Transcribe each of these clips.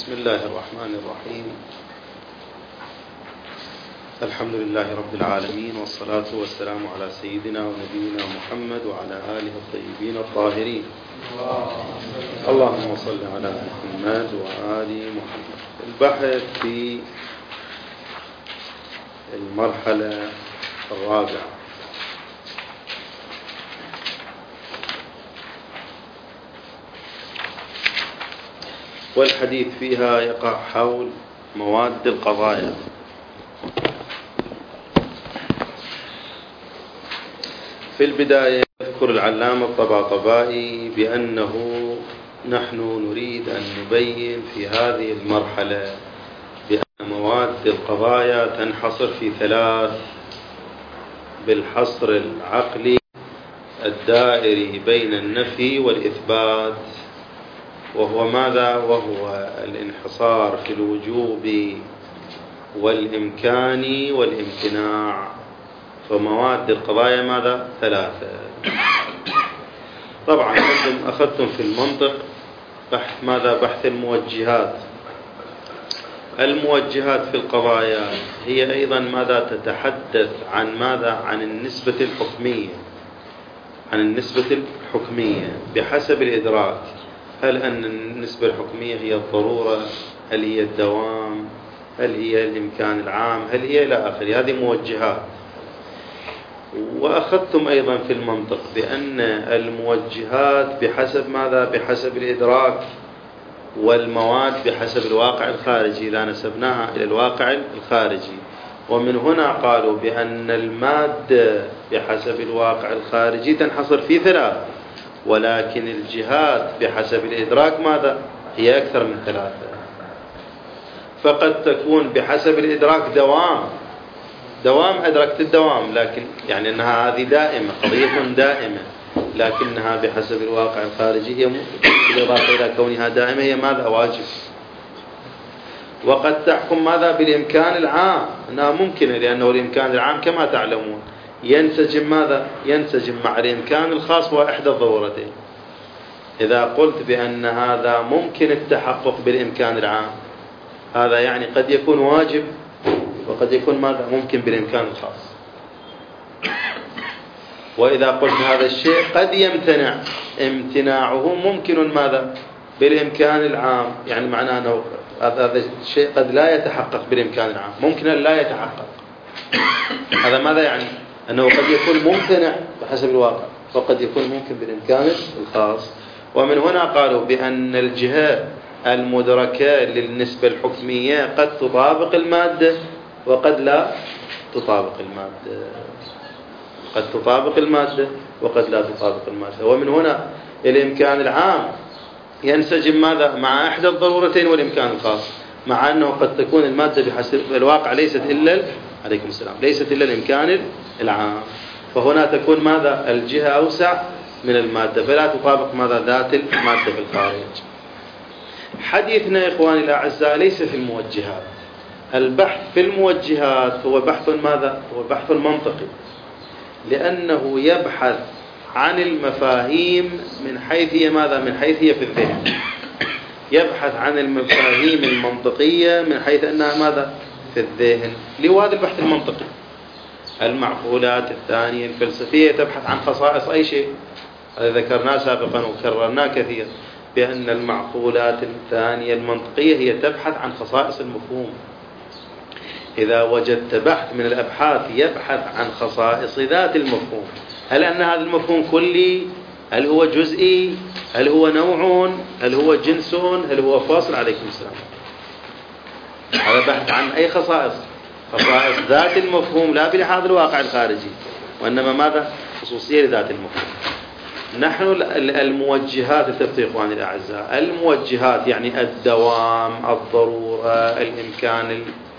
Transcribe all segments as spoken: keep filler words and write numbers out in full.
بسم الله الرحمن الرحيم. الحمد لله رب العالمين، والصلاة والسلام على سيدنا ونبينا محمد وعلى آله الطيبين الطاهرين. اللهم صل على محمد وآل محمد. البحث في المرحلة الرابعة. والحديث فيها يقع حول مواد القضايا. في البداية يذكر العلامة الطباطبائي بأنه نحن نريد أن نبين في هذه المرحلة بأن مواد القضايا تنحصر في ثلاث بالحصر العقلي الدائري بين النفي والإثبات، وهو ماذا؟ وهو الانحصار في الوجوب والإمكان والامتناع. فمواد القضايا ماذا؟ ثلاثة. طبعا أنتم أخذتم في المنطق بحث ماذا؟ بحث الموجهات. الموجهات في القضايا هي أيضا ماذا؟ تتحدث عن ماذا؟ عن النسبة الحكمية، عن النسبة الحكمية بحسب الإدراك. هل أن النسبة الحكمية هي الضرورة؟ هل هي الدوام؟ هل هي الإمكان العام؟ هل هي إلى آخره؟ هذه موجهات. وأخذتم أيضا في المنطق بأن الموجهات بحسب ماذا؟ بحسب الإدراك، والمواد بحسب الواقع الخارجي إذا نسبناها إلى الواقع الخارجي. ومن هنا قالوا بأن المادة بحسب الواقع الخارجي تنحصر في ثلاث، ولكن الجهات بحسب الإدراك ماذا؟ هي أكثر من ثلاثة. فقد تكون بحسب الإدراك دوام دوام أدركت الدوام، لكن يعني أنها هذه دائمة، قضية دائمة، لكنها بحسب الواقع الخارجي هي بالإضافة إلى كونها دائمة هي ماذا؟ واجب. وقد تحكم ماذا؟ بالإمكان العام، أنها ممكنة، لأنه الإمكان العام كما تعلمون ينسجم ماذا؟ ينسجم مع الإمكان الخاص وإحدى الضرورتين. إذا قلت بأن هذا ممكن التحقق بالإمكان العام، هذا يعني قد يكون واجب، وقد يكون ماذا؟ ممكن بالإمكان الخاص. وإذا قلت هذا الشيء قد يمتنع، امتناعه ممكن ماذا؟ بالإمكان العام، يعني معناه أنه هذا الشيء قد لا يتحقق بالإمكان العام، ممكن لا يتحقق. هذا ماذا يعني؟ أنه قد يكون ممتنع بحسب الواقع، وقد يكون ممكن بالإمكان الخاص. ومن هنا قالوا بأن الجهة المدركة للنسبة الحكمية قد تطابق المادة وقد لا تطابق المادة، قد تطابق المادة وقد لا تطابق المادة. ومن هنا الإمكان العام ينسجم ماذا؟ مع إحدى الضرورتين والإمكان الخاص، مع أنه قد تكون المادة بحسب الواقع ليست إلا عليكم السلام ليست إلا الإمكان العام. فهنا تكون ماذا؟ الجهة أوسع من المادة، فلا تطابق ماذا؟ ذات المادة في الخارج. حديثنا يا إخواني الأعزاء ليس في الموجهات. البحث في الموجهات هو بحث ماذا؟ هو بحث منطقي، لأنه يبحث عن المفاهيم من حيث هي ماذا؟ من حيث هي في الذهن. يبحث عن المفاهيم المنطقية من حيث أنها ماذا؟ في الذهن. لهذا البحث المنطقي. المعقولات الثانية الفلسفية تبحث عن خصائص أي شيء، هذا ذكرناه سابقا وكررناه كثيرا، بأن المعقولات الثانية المنطقية هي تبحث عن خصائص المفهوم. إذا وجدت بحث من الأبحاث يبحث عن خصائص ذات المفهوم، هل أن هذا المفهوم كلي؟ هل هو جزئي؟ هل هو نوع؟ هل هو جنس؟ هل هو فاصل؟ عليكم السلام. هذا بحث عن أي خصائص؟ خصائص ذات المفهوم، لا بلحاظ الواقع الخارجي، وإنما ماذا؟ خصوصية لذات المفهوم. نحن الموجهات التفريق إخواني الأعزاء، الموجهات يعني الدوام، الضرورة، الإمكان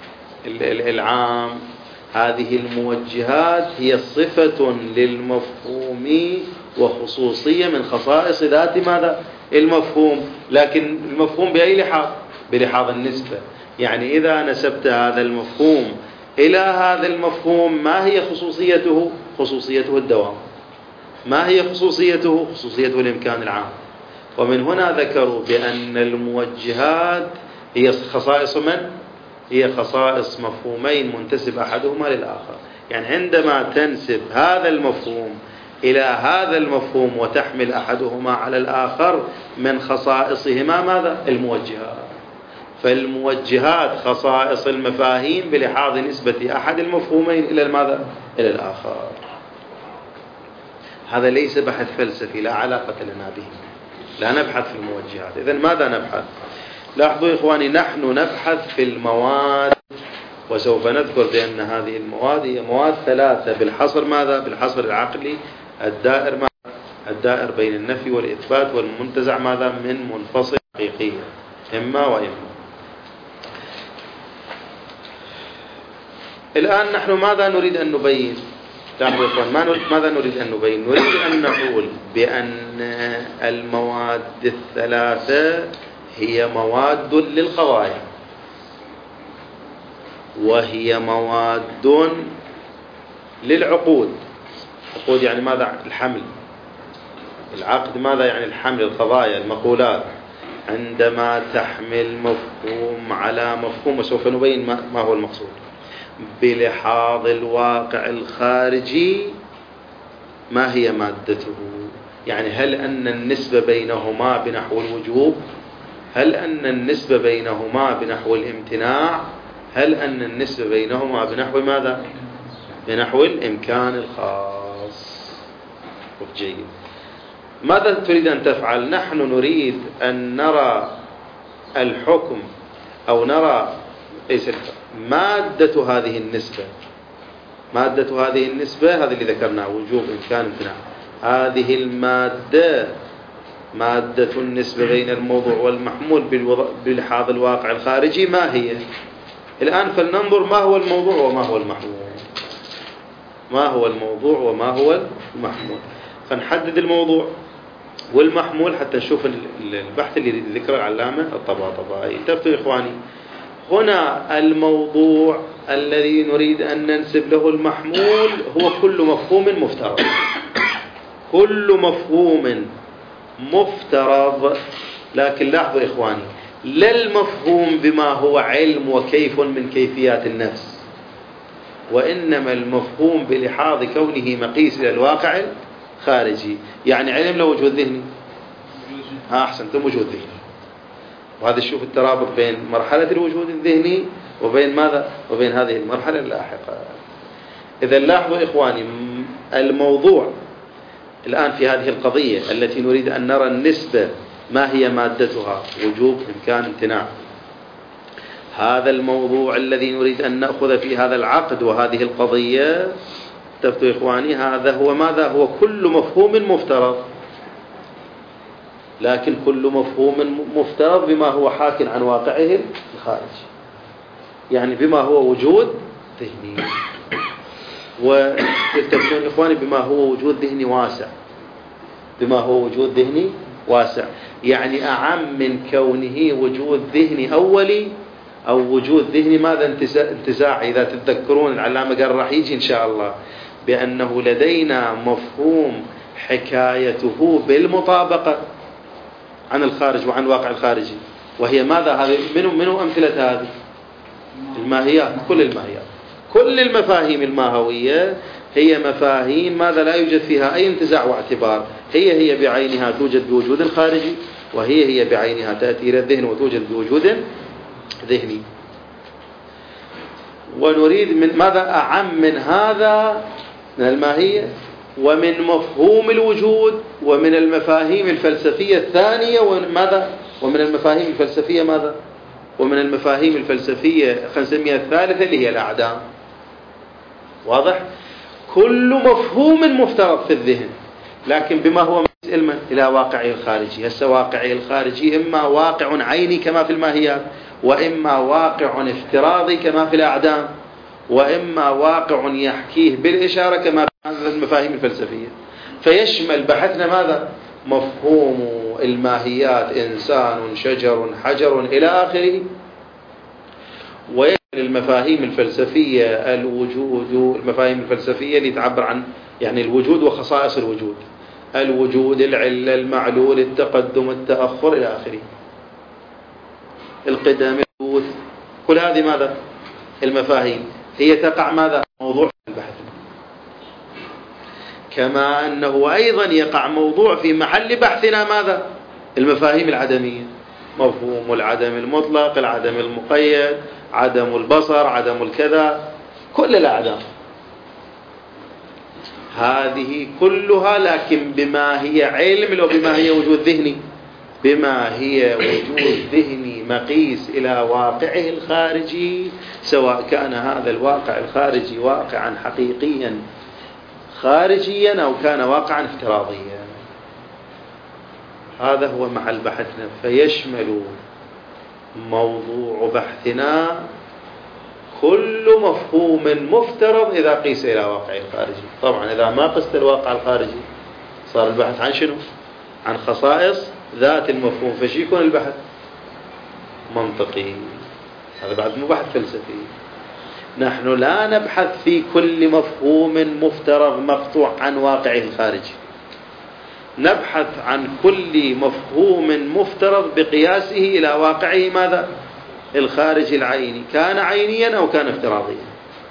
العام. هذه الموجهات هي صفة للمفهوم وخصوصية من خصائص ذات ماذا؟ المفهوم. لكن المفهوم بأي لحاظ؟ بلحاظ النسبة. يعني إذا نسبت هذا المفهوم إلى هذا المفهوم، ما هي خصوصيته؟ خصوصيته الدوام. ما هي خصوصيته؟ خصوصيته الإمكان العام. ومن هنا ذكروا بأن الموجهات هي خصائص من؟ هي خصائص مفهومين منتسب أحدهما للآخر. يعني عندما تنسب هذا المفهوم إلى هذا المفهوم وتحمل أحدهما على الآخر من خصائصهما ماذا؟ الموجهات. فالموجهات خصائص المفاهيم بلحاظ نسبة أحد المفهومين إلى ماذا؟ إلى الآخر. هذا ليس بحث فلسفي، لا علاقة لنا به، لا نبحث في الموجهات. إذن ماذا نبحث؟ لاحظوا إخواني، نحن نبحث في المواد، وسوف نذكر بأن هذه المواد هي مواد ثلاثة بالحصر ماذا؟ بالحصر العقلي الدائر ماذا؟ الدائر بين النفي والإثبات والمنتزع ماذا؟ من منفصل حقيقي إما وإما. الآن نحن ماذا نريد أن نبين؟ لاحظوا إخوان، ماذا نريد أن نبين؟ نريد أن نقول بأن المواد الثلاثة هي مواد للقضايا، وهي مواد للعقود. عقود يعني ماذا؟ الحمل. العقد ماذا يعني؟ الحمل، القضايا، المقولات. عندما تحمل مفهوم على مفهوم، وسوف نبين ما هو المقصود بلحاظ الواقع الخارجي، ما هي مادته؟ يعني هل أن النسبة بينهما بنحو الوجوب؟ هل أن النسبة بينهما بنحو الامتناع؟ هل أن النسبة بينهما بنحو ماذا؟ بنحو الإمكان الخاص. جيد. ماذا تريد أن تفعل؟ نحن نريد أن نرى الحكم أو نرى ليس مادة هذه النسبة. مادة هذه النسبة هذه اللي ذكرناه، وجوب، إمكان، امتناع. هذه المادة مادة النسبة بين الموضوع والمحمول بلحاظ الواقع الخارجي ما هي؟ الآن فلننظر ما هو الموضوع وما هو المحمول. ما هو الموضوع وما هو المحمول؟ فنحدد الموضوع والمحمول حتى نشوف البحث اللي ذكر العلامة الطباطبائي. انتبهوا يا إخواني، هنا الموضوع الذي نريد أن ننسب له المحمول هو كل مفهوم مفترض. كل مفهوم مفترض. لكن لاحظوا يا إخواني، لا المفهوم بما هو علم وكيف من كيفيات النفس، وإنما المفهوم بلحاظ كونه مقيس إلى الواقع الخارجي. يعني علم له وجود ذهني، ها أحسنتم، وجود ذهني. وهذا شوف الترابط بين مرحلة الوجود الذهني وبين ماذا؟ وبين هذه المرحلة اللاحقة. إذا لاحظوا إخواني، الموضوع الآن في هذه القضية التي نريد أن نرى النسبة ما هي مادتها؟ وجوب، إمكان، امتناع. هذا الموضوع الذي نريد أن نأخذ في هذا العقد وهذه القضية، تفتوا إخواني، هذا هو ماذا؟ هو كل مفهوم مفترض. لكن كل مفهوم مفترض بما هو حاك عن واقعه الخارجي، يعني بما هو وجود ذهني. وتفتون إخواني بما هو وجود ذهني واسع، بما هو وجود ذهني واسع، يعني أعم من كونه وجود ذهني أولي أو وجود ذهني ماذا؟ انتزاعي. إذا تتذكرون العلامة قال راح يجي إن شاء الله بأنه لدينا مفهوم حكايته بالمطابقة عن الخارج وعن الواقع الخارجي، وهي ماذا؟ هذه منه منه أمثلة هذه الماهيات. كل الماهيات، كل المفاهيم الماهوية هي مفاهيم ماذا؟ لا يوجد فيها أي انتزاع واعتبار. هي هي بعينها توجد بوجود خارجي، وهي هي بعينها تأتي إلى الذهن وتوجد بوجود ذهني. ونريد من ماذا؟ أعم من هذا من الماهية ومن مفهوم الوجود ومن المفاهيم الفلسفية الثانية، وماذا؟ ومن المفاهيم الفلسفية ماذا؟ ومن المفاهيم الفلسفية خلينا نسميها الثالثة اللي هي الأعدام. واضح؟ كل مفهوم مفترض في الذهن، لكن بما هو علما إلى واقعه الخارجي. هسه واقعه الخارجي إما واقع عيني كما في الماهيات، وإما واقع افتراضي كما في الأعدام، وإما واقع يحكيه بالإشارة كما في المفاهيم الفلسفية. فيشمل بحثنا ماذا؟ مفهوم الماهيات، إنسان، شجر، حجر، إلى آخره. ويشمل المفاهيم الفلسفية الوجود، المفاهيم الفلسفية اللي تعبر عن يعني الوجود وخصائص الوجود، الوجود، العلة، المعلول، التقدم، التأخر، إلى آخره، القدم. كل هذه ماذا؟ المفاهيم هي تقع ماذا؟ موضوع البحث. كما أنه أيضا يقع موضوع في محل بحثنا ماذا؟ المفاهيم العدمية، مفهوم العدم المطلق، العدم المقيد، عدم البصر، عدم الكذا، كل الأعدام هذه كلها، لكن بما هي علم لو بما هي وجود ذهني، بما هي وجود ذهني مقيس إلى واقعه الخارجي، سواء كان هذا الواقع الخارجي واقعا حقيقيا خارجيا أو كان واقعا افتراضيا. هذا هو محل بحثنا. فيشمل موضوع بحثنا كل مفهوم مفترض إذا قيس إلى واقع الخارجي. طبعا إذا ما قست الواقع الخارجي صار البحث عن شنو؟ عن خصائص ذات المفهوم، فشي يكون البحث منطقي. هذا بعد مو بحث فلسفي. نحن لا نبحث في كل مفهوم مفترض مقطوع عن واقعه الخارجي، نبحث عن كل مفهوم مفترض بقياسه إلى واقعه ماذا؟ الخارجي العيني، كان عينيا أو كان افتراضيا.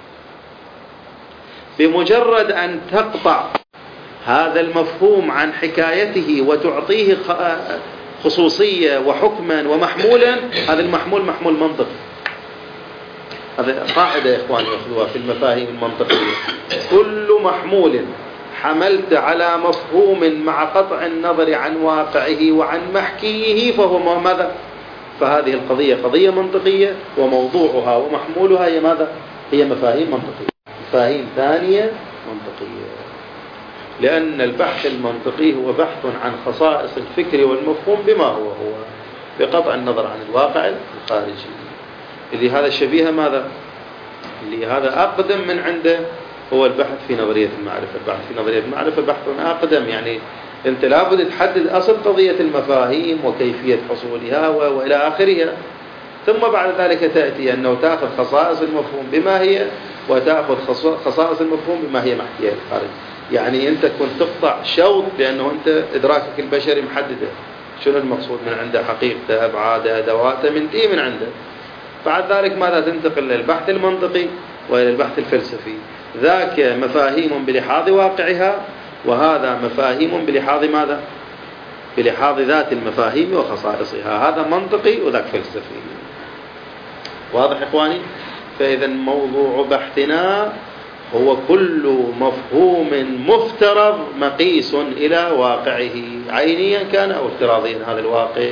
بمجرد أن تقطع هذا المفهوم عن حكايته وتعطيه خصوصية وحكما ومحمولا، هذا المحمول محمول منطقي. هذا قاعدة يا إخواني يأخذوها في المفاهيم المنطقية. كل محمول حملت على مفهوم مع قطع النظر عن واقعه وعن محكيه فهو ماذا؟ فهذه القضية قضية منطقية، وموضوعها ومحمولها هي ماذا؟ هي مفاهيم منطقية، مفاهيم ثانية منطقية. لأن البحث المنطقي هو بحث عن خصائص الفكر والمفهوم بما هو هو، بقطع النظر عن الواقع الخارجي. اللي هذا الشبيه ماذا؟ اللي هذا أقدم من عنده هو البحث في نظرية المعرفة. البحث في نظرية المعرفة بحث أقدم، يعني أنت لابد تحدد أصل قضية المفاهيم وكيفية حصولها وإلى آخرها، ثم بعد ذلك تأتي أنه تأخذ خصائص المفهوم بما هي، وتأخذ خصائص المفهوم بما هي محكية الخارج. يعني أنت كنت تقطع شوط لأنه أنت إدراكك البشري محددة شنو المقصود من عنده، حقيقته، أبعاده، أدواته، من دي من عنده. بعد ذلك ماذا؟ تنتقل للبحث المنطقي وإلى البحث الفلسفي. ذاك مفاهيم بلحاظ واقعها، وهذا مفاهيم بلحاظ ماذا؟ بلحاظ ذات المفاهيم وخصائصها. هذا منطقي وذاك فلسفي. واضح إخواني؟ فإذا موضوع بحثنا هو كل مفهوم مفترض مقيس إلى واقعه عينيا كان أو افتراضيا. هذا الواقع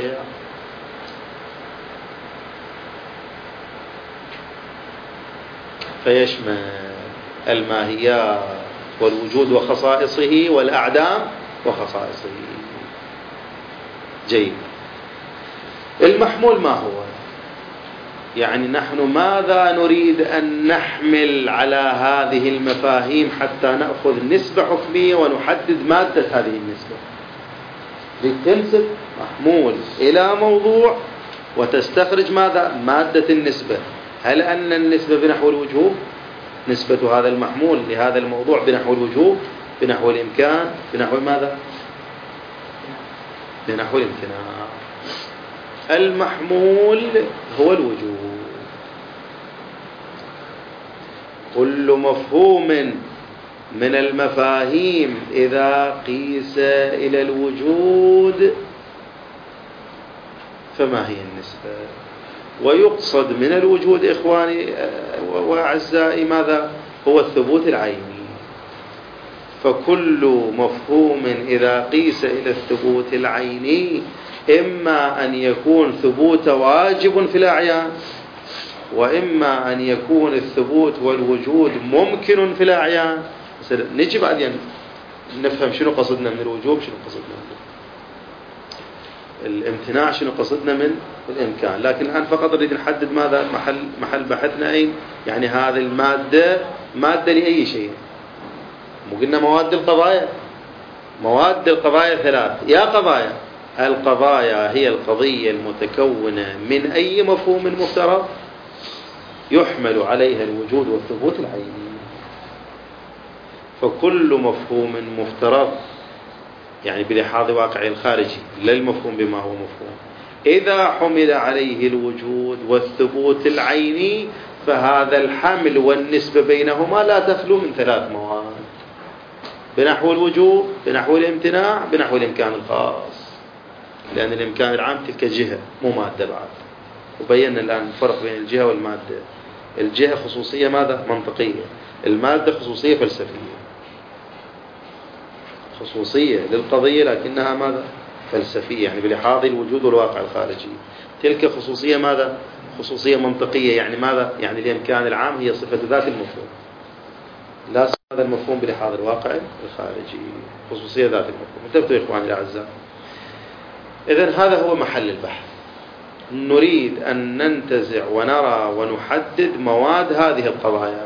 فيشمل الماهيات والوجود وخصائصه، والأعدام وخصائصه. جيد. المحمول ما هو؟ يعني نحن ماذا نريد أن نحمل على هذه المفاهيم حتى نأخذ نسبة حكمية ونحدد مادة هذه النسبة؟ لتنسب محمول إلى موضوع وتستخرج ماذا؟ مادة النسبة. هل أن النسبة بنحو الوجوب؟ نسبة هذا المحمول لهذا الموضوع بنحو الوجوب، بنحو الإمكان، بنحو ماذا؟ بنحو الامتناع. المحمول هو الوجوب. كل مفهوم من المفاهيم إذا قيس إلى الوجود فما هي النسبة؟ ويقصد من الوجود إخواني وأعزائي ماذا؟ هو الثبوت العيني. فكل مفهوم إذا قيس إلى الثبوت العيني إما أن يكون ثبوت واجب في الأعيان، وإما أن يكون الثبوت والوجود ممكن في الأعيان. نجي بعدين نفهم شنو قصدنا من الوجوب، شنو قصدنا من الامتناع، شنو قصدنا من الإمكان. لكن الآن فقط نريد نحدد ماذا محل محل بحثنا أين. يعني هذه المادة مادة لأي شيء. مو قلنا مواد القضايا؟ مواد القضايا ثلاث. يا قضايا، القضايا هي القضية المتكونة من أي مفهوم مفترض يحمل عليها الوجود والثبوت العيني. فكل مفهوم مفترض يعني بلحاظ واقعه الخارجي، لا المفهوم بما هو مفهوم، إذا حمل عليه الوجود والثبوت العيني فهذا الحمل والنسبة بينهما لا تخلو من ثلاث مواد: بنحو الوجوب، بنحو الامتناع، بنحو الإمكان الخاص. لأن الإمكان العام تلك جهة مو مادة بعد، وبينا الآن الفرق بين الجهة والمادة. الجهة خصوصية ماذا؟ منطقية. المادة خصوصية فلسفية، خصوصية للقضية لكنها ماذا؟ فلسفية، يعني بلحاظ الوجود والواقع الخارجي. تلك خصوصية ماذا؟ خصوصية منطقية، يعني ماذا؟ يعني الإمكان العام هي صفة ذات المفهوم، لا هذا المفهوم بلحاظ الواقع الخارجي، خصوصية ذات المفهوم. انتبهوا يا إخواني الأعزاء. إذن هذا هو محل البحث. نريد أن ننتزع ونرى ونحدد مواد هذه القضايا،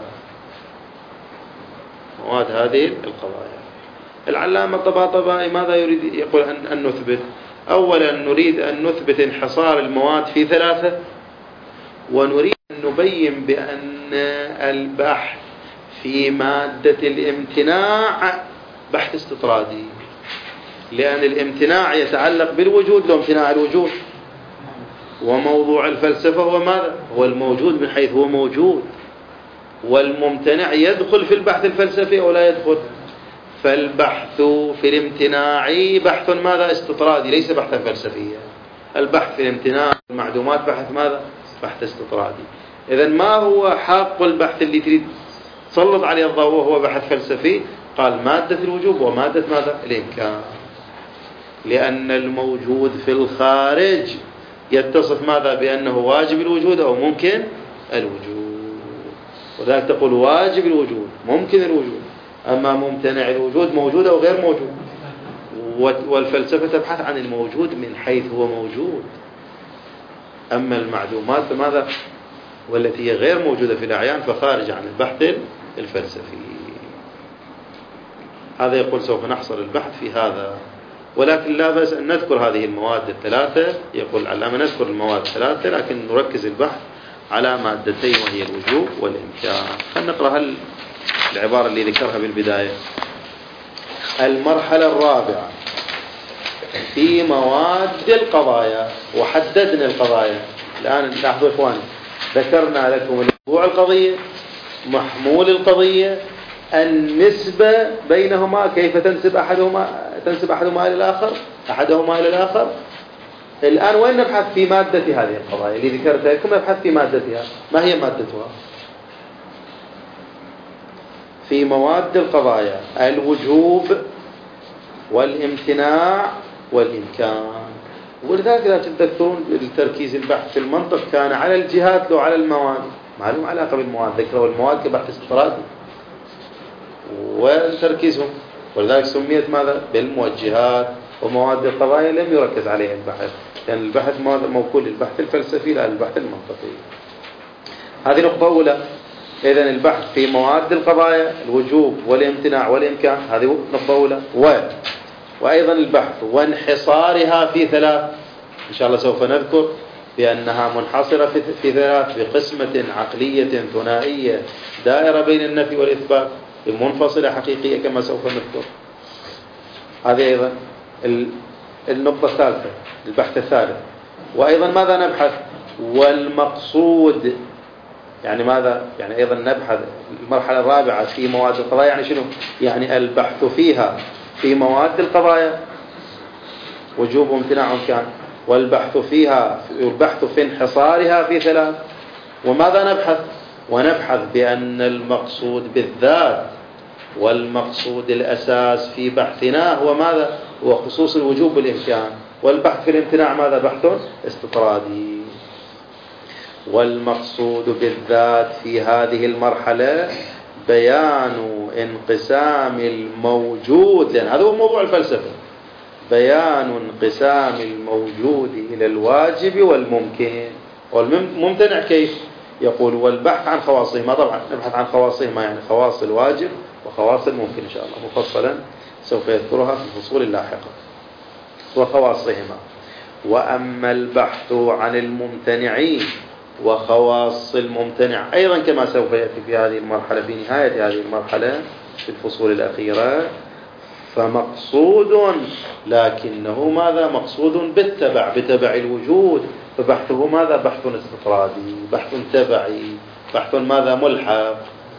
مواد هذه القضايا. العلامة الطباطبائي ماذا يريد؟ يقول أن, أن نثبت. أولا نريد أن نثبت انحصار المواد في ثلاثة، ونريد أن نبين بأن البحث في مادة الامتناع بحث استطرادي، لأن الامتناع يتعلق بالوجود، لو امتناع الوجود. وموضوع الفلسفة هو ماذا؟ هو الموجود من حيث هو موجود، والممتنع يدخل في البحث الفلسفي أو لا يدخل. فالبحث في الامتناع بحث ماذا؟ استطرادي، ليس بحثا فلسفيا. البحث في الامتناع المعدومات بحث ماذا؟ بحث استطرادي. إذن ما هو حق البحث اللي تريد تسلط عليه الضوء وهو بحث فلسفي؟ قال مادة الوجوب ومادة ماذا؟ الإمكان. لأن الموجود في الخارج يتصف ماذا؟ بأنه واجب الوجود أو ممكن الوجود، وذلك تقول واجب الوجود، ممكن الوجود. أما ممتنع الوجود موجود أو غير موجود. والفلسفة تبحث عن الموجود من حيث هو موجود. أما المعدومات فماذا؟ والتي هي غير موجودة في الأعيان فخارج عن البحث الفلسفي. هذا يقول سوف نحصر البحث في هذا، ولكن لا بأس أن نذكر هذه المواد الثلاثة. يقول العلامة نذكر المواد الثلاثة لكن نركز البحث على مادتين وهي الوجوب والإمكان. خلينا نقرأ هل العبارة اللي ذكرها بالبداية: المرحلة الرابعة في مواد القضايا. وحددنا القضايا. الآن لاحظوا إخواني، ذكرنا لكم موضوع القضية، محمول القضية، النسبة بينهما، كيف تنسب أحدهما تنسب أحدهما إلى الآخر أحدهما إلى الآخر. الآن وين نبحث في مادة هذه القضايا اللي ذكرتها لكم؟ نبحث في مادتها. ما هي مادتها؟ في مواد القضايا الوجوب والامتناع والإمكان. ولذلك لا تتذكرون التركيز البحث في المنطق كان على الجهات لو على المواد، ما لهم علاقة بالمواد. ذكروا المواد كبحث استطرادي وتركيزهم، ولذلك سميت ماذا؟ بالموجهات. ومواد القضايا لم يركز عليها البحث، لأن يعني البحث موكول للبحث الفلسفي لا للبحث المنطقي. هذه نقطة أولى. إذن البحث في مواد القضايا الوجوب والامتناع والإمكان، هذه نقطة أولى. و... وأيضا البحث وانحصارها في ثلاث. إن شاء الله سوف نذكر بأنها منحصرة في, في ثلاث، بقسمة عقلية ثنائية دائرة بين النفي والإثبات، منفصلة حقيقية كما سوف نذكر. هذه أيضا النقطة الثالثة، البحث الثالث. وأيضا ماذا نبحث؟ والمقصود، يعني ماذا؟ يعني أيضا نبحث المرحلة الرابعة في مواد القضايا. يعني شنو؟ يعني البحث فيها في مواد القضايا وجوب وامتناع كان، والبحث فيها البحث في انحصارها في ثلاث. وماذا نبحث؟ ونبحث بأن المقصود بالذات والمقصود الأساس في بحثنا هو ماذا؟ هو خصوص الوجوب والإمكان. والبحث في الامتناع ماذا؟ بحث استطرادي. والمقصود بالذات في هذه المرحلة بيان انقسام الموجود، لأن هذا هو موضوع الفلسفة، بيان انقسام الموجود إلى الواجب والممكن والممتنع. كيف؟ يقول والبحث عن خواصهما. طبعا نبحث عن خواصهما، يعني خواص الواجب وخواص الممكن إن شاء الله مفصلا سوف يذكرها في الفصول اللاحقة. وخواصهما. وأما البحث عن الممتنعين وخواص الممتنع أيضا كما سوف يأتي في هذه المرحلة، في نهاية هذه المرحلة في الفصول الأخيرة، فمقصود، لكنه ماذا؟ مقصود بالتبع، بتبع الوجود، فبحثه ماذا؟ بحث استطرادي، بحث تبعي، بحث ماذا؟ ملحق.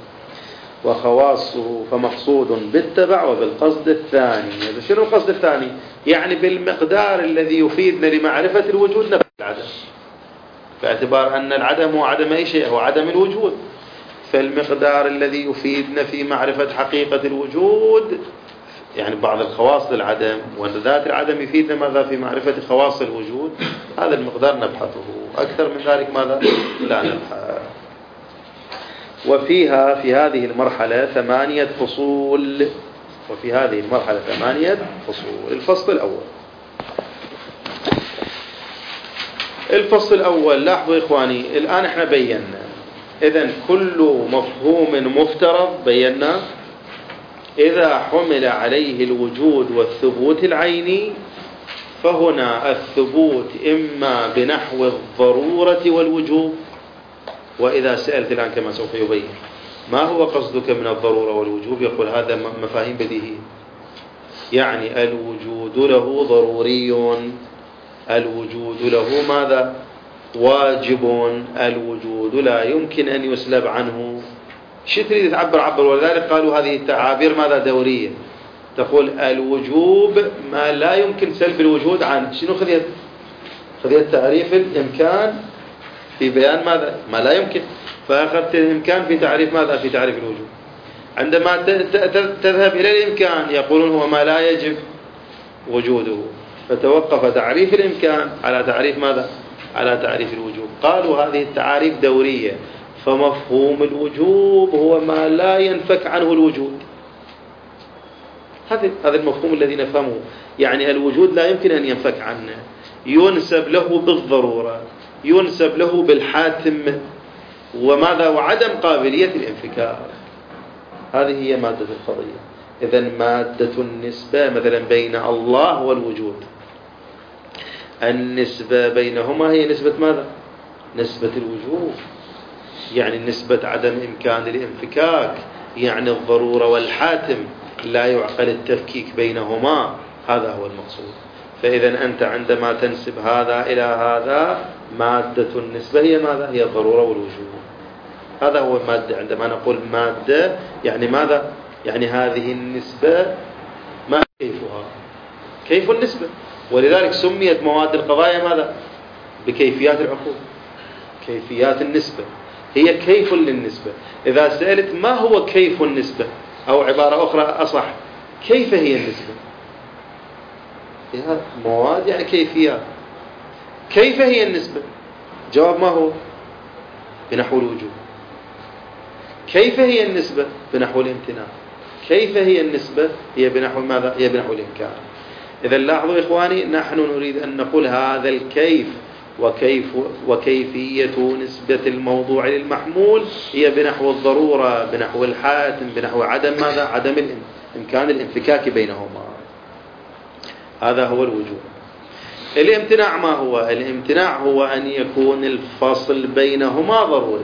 وخواصه فمقصود بالتبع وبالقصد الثاني. شنو القصد الثاني؟ يعني بالمقدار الذي يفيدنا لمعرفة الوجود نفس العدم، باعتبار أن العدم هو عدم أي شيء، هو عدم الوجود. فالمقدار الذي يفيدنا في معرفة حقيقة الوجود، يعني بعض الخواص للعدم، وذات العدم يفيدنا ماذا؟ في معرفة خواص الوجود. هذا المقدار نبحثه، أكثر من ذلك ماذا؟ لا نبحث. وفيها في هذه المرحلة ثمانية فصول، وفي هذه المرحلة ثمانية فصول. الفصل الأول، الفصل الأول لاحظوا إخواني، الآن احنا بينا إذن كل مفهوم مفترض بينا إذا حمل عليه الوجود والثبوت العيني، فهنا الثبوت إما بنحو الضرورة والوجوب. وإذا سألت الآن كما سوف يبين ما هو قصدك من الضرورة والوجوب، يقول هذا مفاهيم بديهية، يعني الوجود له ضروري، الوجود له ماذا؟ واجب، الوجود لا يمكن أن يسلب عنه. شو تريد تعبر؟ عبر. ولذلك قالوا هذه التعابير ماذا؟ دورية. تقول الوجوب ما لا يمكن سلب الوجود عنه. شنو خذيت؟ خذيت تعريف الإمكان في بيان ماذا؟ ما لا يمكن، فأخذت الإمكان في تعريف ماذا؟ في تعريف الوجود. عندما تذهب إلى الإمكان يقولون هو ما لا يجب وجوده، فتوقف تعريف الإمكان على تعريف ماذا؟ على تعريف الوجوب. قالوا هذه التعاريف دورية، فمفهوم الوجوب هو ما لا ينفك عنه الوجود. هذا هذا المفهوم الذي نفهمه، يعني الوجود لا يمكن أن ينفك عنه، ينسب له بالضرورة، ينسب له بالحاتم، وماذا؟ وعدم قابلية الانفكاك. هذه هي مادة القضية. إذن مادة النسبة مثلا بين الله والوجود، النسبة بينهما هي نسبة ماذا؟ نسبة الوجود، يعني نسبة عدم إمكان الانفكاك، يعني الضرورة والحاتم لا يعقل التفكيك بينهما. هذا هو المقصود. فإذا أنت عندما تنسب هذا إلى هذا، مادة النسبة هي ماذا؟ هي الضرورة والوجود. هذا هو المادة. عندما نقول مادة يعني ماذا؟ يعني هذه النسبة ما كيفها؟ كيف النسبة؟ ولذلك سميت مواد القضايا ماذا؟ بكيفيات العقول. كيفيات النسبة هي كيف للنسبة. إذا سألت ما هو كيف النسبة، أو عبارة أخرى أصح، كيف هي النسبة؟ هي مواد يعني كيفيات. كيف هي النسبة؟ جواب ما هو؟ بنحو الوجود. كيف هي النسبة؟ بنحو الامتناع. كيف هي النسبة؟ هي بنحو ماذا؟ هي بنحو الإمكان. إذا لاحظوا إخواني، نحن نريد أن نقول هذا الكيف وكيف وكيفية نسبة الموضوع للمحمول هي بنحو الضرورة، بنحو الحاتم، بنحو عدم ماذا؟ عدم إمكان الانفكاك بينهما. هذا هو الوجود. الامتناع ما هو؟ الامتناع هو أن يكون الفصل بينهما ضروري،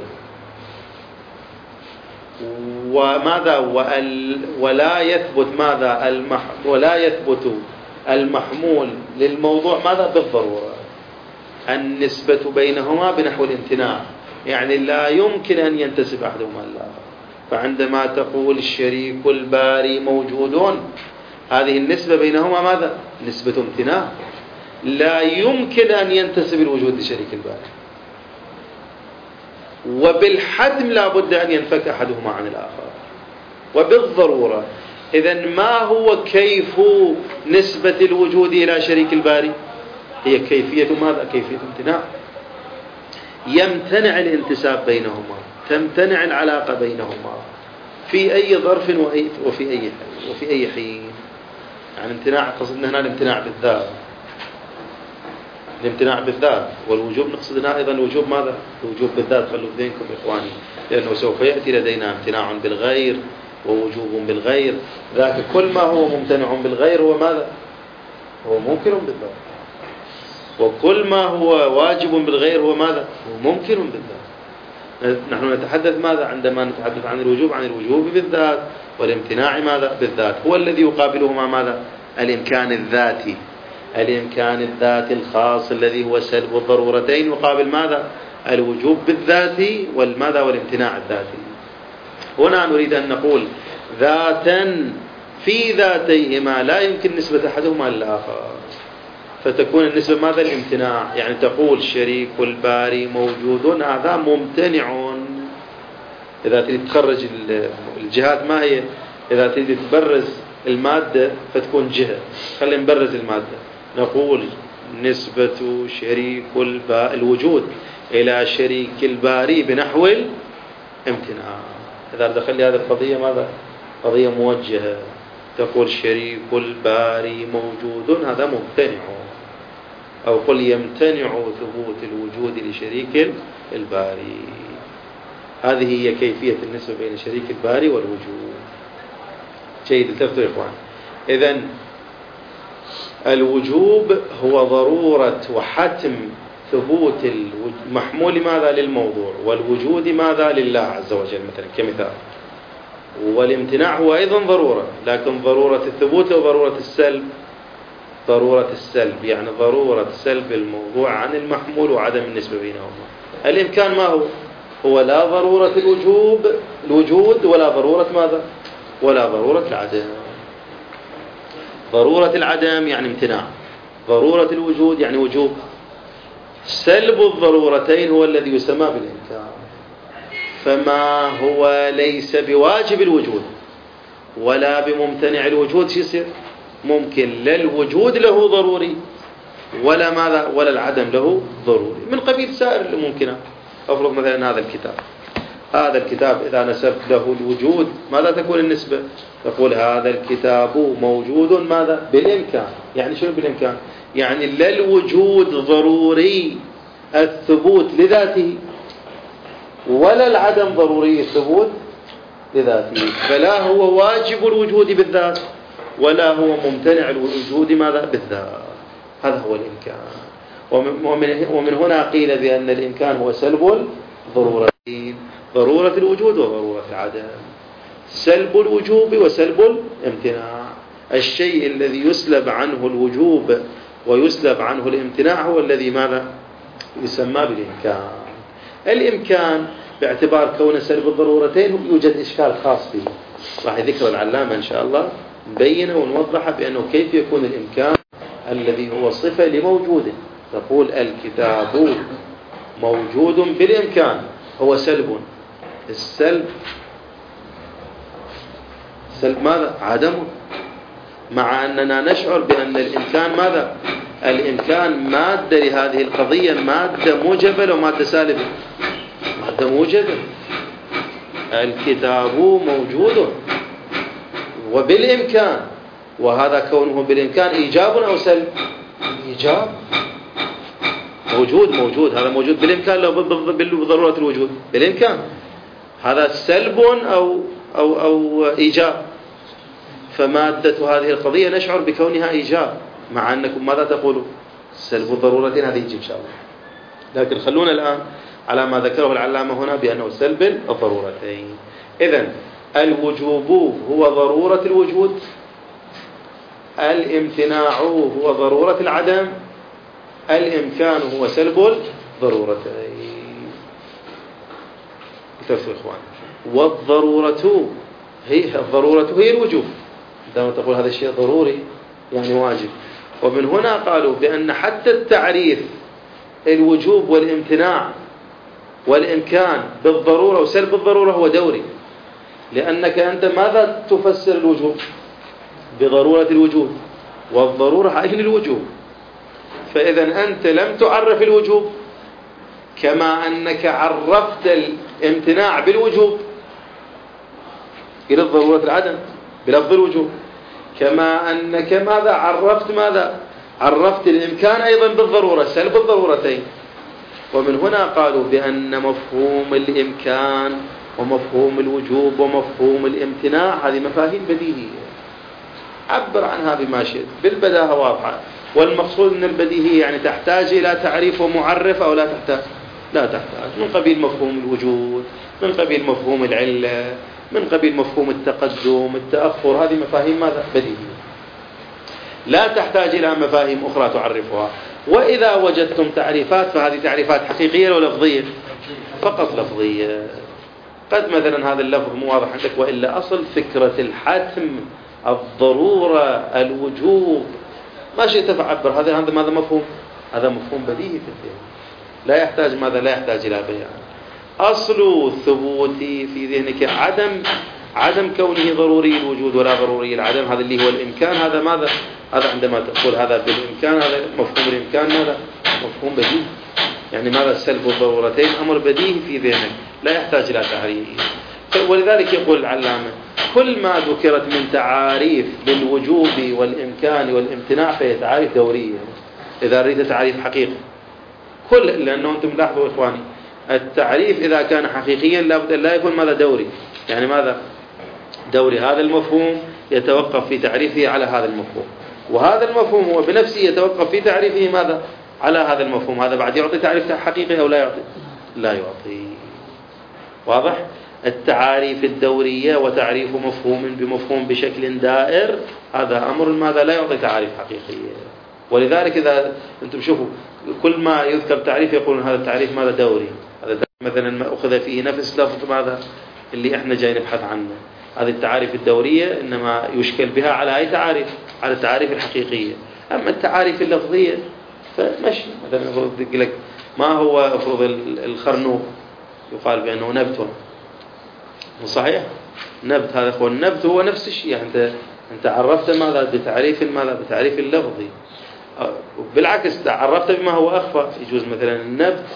وماذا؟ ولا يثبت ماذا؟ المح ولا يثبت المحمول للموضوع ماذا؟ بالضرورة. النسبة بينهما بنحو الامتناع، يعني لا يمكن أن ينتسب أحدهما للآخر. فعندما تقول الشريك الباري موجودون، هذه النسبة بينهما ماذا؟ نسبة امتناع، لا يمكن أن ينتسب الوجود لشريك الباري، وبالحتم لا بد أن ينفك أحدهما عن الآخر، وبالضرورة. إذن ما هو كيف نسبة الوجود إلى شريك الباري؟ هي كيفية ماذا؟ كيفية امتناع. يمتنع الانتساب بينهما، تمتنع العلاقة بينهما في أي ظرف وفي أي وفي أي حين. يعني امتناع قصدنا هنا الامتناع بالذات، الامتناع بالذات، والوجوب نقصدنا أيضا الوجوب ماذا؟ الوجوب بالذات. خلوا بينكم إخواني، لأنه سوف يأتي لدينا امتناع بالغير ووجوب بالغير. ذاك كل ما هو ممتنع بالغير هو ماذا؟ هو ممكن بالذات. وكل ما هو واجب بالغير هو ماذا؟ هو ممكن بالذات. نحن نتحدث ماذا عندما نتحدث عن الوجوب؟ عن الوجوب بالذات، والامتناع ماذا؟ بالذات. هو الذي يقابلهما ماذا؟ الإمكان الذاتي، الإمكان الذاتي الخاص الذي هو سلب الضرورتين، يقابل ماذا؟ الوجوب بالذاتي والماذا؟ والامتناع الذاتي. هنا نريد أن نقول ذاتا في ذاتيهما لا يمكن نسبة أحدهما للآخر، فتكون النسبة ماذا؟ الامتناع. يعني تقول شريك الباري موجود، هذا ممتنع. إذا تريد تخرج الجهات ما هي؟ إذا تريد تبرز المادة فتكون جهة، خلينا نبرز المادة، نقول نسبة شريك الوجود إلى شريك الباري بنحو الامتناع. إذا دخل هذه القضية ماذا؟ قضية موجهة، تقول شريك الباري موجود، هذا ممتنع، أو قل يمتنع ثبوت الوجود لشريك الباري. هذه هي كيفية النسبة بين شريك الباري والوجود. جيد، التفتوا يا إخوان. إذن الوجوب هو ضرورة وحتم ثبوت المحمول ماذا؟ للموضوع، والوجود ماذا؟ لله عز وجل مثلا كمثال. والامتناع هو أيضا ضرورة، لكن ضرورة الثبوت وضرورة السلب، ضرورة السلب يعني ضرورة سلب الموضوع عن المحمول وعدم النسبة بينهما. الإمكان ما هو؟ هو لا ضرورة الوجوب الوجود ولا ضرورة ماذا؟ ولا ضرورة العدم. ضرورة العدم يعني امتناع، ضرورة الوجود يعني وجوب. سلب الضرورتين هو الذي يسمى بالإمكان. فما هو ليس بواجب الوجود ولا بممتنع الوجود شو يصير؟ ممكن لا الوجود له ضروري ولا ماذا؟ ولا العدم له ضروري، من قبيل سائر الممكنات. أفرض مثلا هذا الكتاب، هذا الكتاب إذا نسبت له الوجود ماذا تكون النسبة؟ تقول هذا الكتاب موجود ماذا؟ بالإمكان. يعني شنو بالإمكان؟ يعني لا الوجود ضروري الثبوت لذاته ولا العدم ضروري الثبوت لذاته، فلا هو واجب الوجود بالذات ولا هو ممتنع الوجود ماذا؟ بالذات. هذا هو الإمكان. ومن هنا قيل بأن الإمكان هو سلب الضرورتين، ضرورة الوجود وضرورة العدم، سلب الوجوب وسلب الامتناع. الشيء الذي يسلب عنه الوجوب ويسلب عنه الامتناع هو الذي ماذا؟ يسمى بالإمكان. الإمكان باعتبار كون سلب الضرورتين يوجد إشكال خاص به، راح ذكر العلامة إن شاء الله نبينه ونوضحه بأنه كيف يكون الإمكان الذي هو صفة لموجوده. تقول الكتاب موجود بالإمكان، هو سلب. السلب سلب ماذا؟ عدمه، مع أننا نشعر بأن الإمكان ماذا؟ الإمكان مادة لهذه القضية، مادة موجبة ومادة سالبة. مادة موجبة، الكتاب موجود وبالإمكان، وهذا كونه بالإمكان إيجاب أو سلب؟ إيجاب. موجود موجود هذا موجود بالإمكان لو بضرورة الوجود بالإمكان، هذا سلب أو أو أو إيجاب. فمادة هذه القضية نشعر بكونها إيجاب، مع أنكم ماذا تقولوا؟ سلب الضرورتين هذه يجي إن شاء الله، لكن خلونا الآن على ما ذكره العلامة هنا بأنه سلب الضرورتين. إذن الوجوب هو ضرورة الوجود، الامتناع هو ضرورة العدم، الإمكان هو سلب الضرورتين. كتبتوا إخوان. والضرورة هي الضرورة هي الوجوب، عندما تقول هذا الشيء ضروري يعني واجب. ومن هنا قالوا بأن حتى التعريف الوجوب والامتناع والإمكان بالضرورة وسلب الضرورة هو دوري، لأنك أنت ماذا تفسر الوجوب؟ بضرورة الوجود، والضرورة عين الوجوب. فإذا أنت لم تعرف الوجوب كما أنك عرفت الامتناع بالوجوب إلى ضرورة العدم بلفظ الوجوب، كما أنك ماذا عرفت ماذا عرفت الإمكان أيضا بالضرورة سلب الضرورتين. ومن هنا قالوا بأن مفهوم الإمكان ومفهوم الوجوب ومفهوم الامتناع هذه مفاهيم بديهية، عبر عنها بما شئت بالبداهة واضحة. والمقصود من البديهية يعني تحتاج إلى تعريف ومعرف أو لا تحتاج؟ لا تحتاج، من قبيل مفهوم الوجود، من قبيل مفهوم العلة، من قبيل مفهوم التقدم التأخر. هذه مفاهيم ماذا؟ بديهية، لا تحتاج إلى مفاهيم أخرى تعرفها. وإذا وجدتم تعريفات فهذه تعريفات حقيقية أو لفظية؟ فقط لفظية. قد مثلا هذا اللفظ مو واضح عندك، وإلا أصل فكرة الحتم، الضرورة، الوجوب، ما شئت فعبر، هذا هذا ماذا مفهوم؟ هذا مفهوم بديهي في الذهن، لا يحتاج ماذا؟ لا يحتاج إلى بيان. أصل ثبوتي في ذهنك عدم عدم كونه ضروري الوجود ولا ضروري العدم، هذا اللي هو الإمكان. هذا ماذا؟ هذا عندما تقول هذا بالإمكان، هذا مفهوم الإمكان ماذا؟ مفهوم بديهي. يعني ماذا؟ سلب الضرورتين أمر بديهي في ذهنك، لا يحتاج إلى تعريف. ولذلك يقول العلامة: كل ما ذكرت من تعاريف للوجوب والإمكان والامتناع فهي تعاريف دورية إذا أريد تعريف حقيقي. كل لأنه أنتم لاحظوا إخواني، التعريف إذا كان حقيقيا لابد أن لا يكون ماذا؟ دوري. يعني ماذا دوري؟ هذا المفهوم يتوقف في تعريفه على هذا المفهوم، وهذا المفهوم هو بنفسه يتوقف في تعريفه ماذا؟ على هذا المفهوم. هذا بعد يعطي تعريف حقيقي أو لا يعطي؟ لا يعطي. واضح؟ التعاريف الدورية وتعريف مفهوم بمفهوم بشكل دائر، هذا أمر ماذا؟ لا يعطي تعريف حقيقية. ولذلك إذا أنتم شوفوا كل ما يذكر تعريف يقولون هذا التعريف ماذا؟ دوري. هذا مثلا ما أخذ فيه نفس لفظ ماذا؟ اللي إحنا جاي نبحث عنه. هذه التعاريف الدورية إنما يشكل بها على أي تعاريف؟ على التعاريف الحقيقية. أما التعاريف اللفظية فمشي. مثلا أقول لك ما هو أفرض الخرنوب؟ يقال بأنه نبت، صحيح؟ نبت، هذا هو النبت، هو نفس الشيء. يعني أنت أنت عرفت ماذا؟ بتعريف ماذا؟ بتعريف اللفظي. بالعكس عرفت بما هو أخفى. يجوز مثلا النبت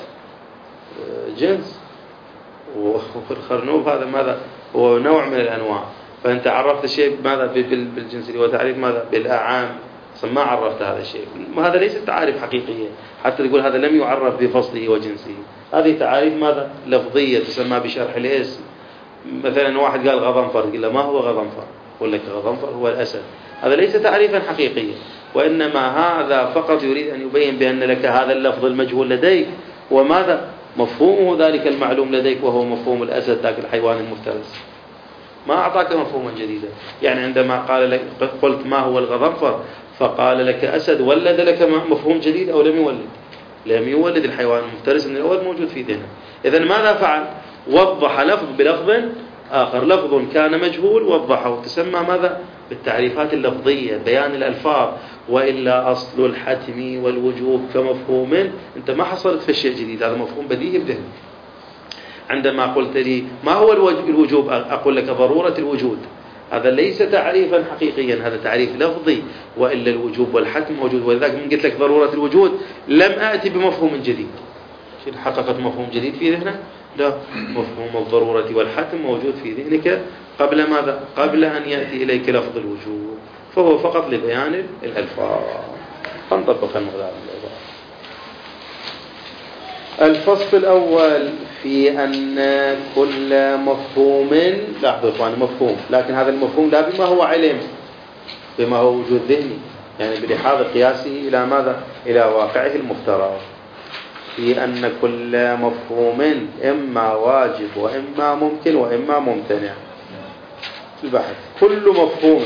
جنس، والخرنوب هذا ماذا؟ هو نوع من الأنواع. فأنت عرفت الشيء ماذا؟ بالجنس اللي هو تعريف ماذا؟ بالأعام. ما عرفت هذا الشيء، هذا ليس تعاريف حقيقية حتى تقول هذا لم يعرف بفصله وجنسه. هذه تعاريف ماذا؟ لفظية تسمى بشرح الاسم. مثلا واحد قال غضنفر، تقول له ما هو غضنفر؟ يقول لك غضنفر هو الأسد. هذا ليس تعريفا حقيقيا، وإنما هذا فقط يريد أن يبين بأن لك هذا اللفظ المجهول لديك وماذا؟ مفهومه ذلك المعلوم لديك، وهو مفهوم الأسد ذاك الحيوان المفترس. ما أعطاك مفهوما جديدا. يعني عندما قال لك قلت ما هو الغضنفر فقال لك أسد، ولد لك مفهوم جديد أو لم يولد؟ لم يولد. الحيوان المفترس من الأول موجود في ذهنه. إذن ماذا فعل؟ وضح لفظ بلفظ آخر، لفظ كان مجهول وضحه. تسمى ماذا؟ بالتعريفات اللفظية، بيان الألفاظ. وإلا أصل الحتم والوجوب كمفهوم أنت ما حصلت في شيء جديد، هذا مفهوم بديهي بذهنك. عندما قلت لي ما هو الوجوب أقول لك ضرورة الوجود، هذا ليس تعريفا حقيقيا، هذا تعريف لفظي. وإلا الوجوب والحتم موجود. ولذلك من قلت لك ضرورة الوجود لم آتي بمفهوم جديد. حققت مفهوم جديد في ذهنك؟ لا، مفهوم الضرورة والحتم موجود في ذهنك قبل ماذا؟ قبل أن يأتي إليك لفظ الوجود، فهو فقط لبيان الألفاظ. فنطبق المغلاب. الفصل الأول في أن كل مفهوم، لاحظوا إخواني مفهوم، لكن هذا المفهوم لا بما هو علم، بما هو وجود ذهني، يعني بلحاظ قياسه إلى ماذا؟ إلى واقعه المفترض. في أن كل مفهوم إما واجب وإما ممكن وإما ممتنع. البحث كل مفهوم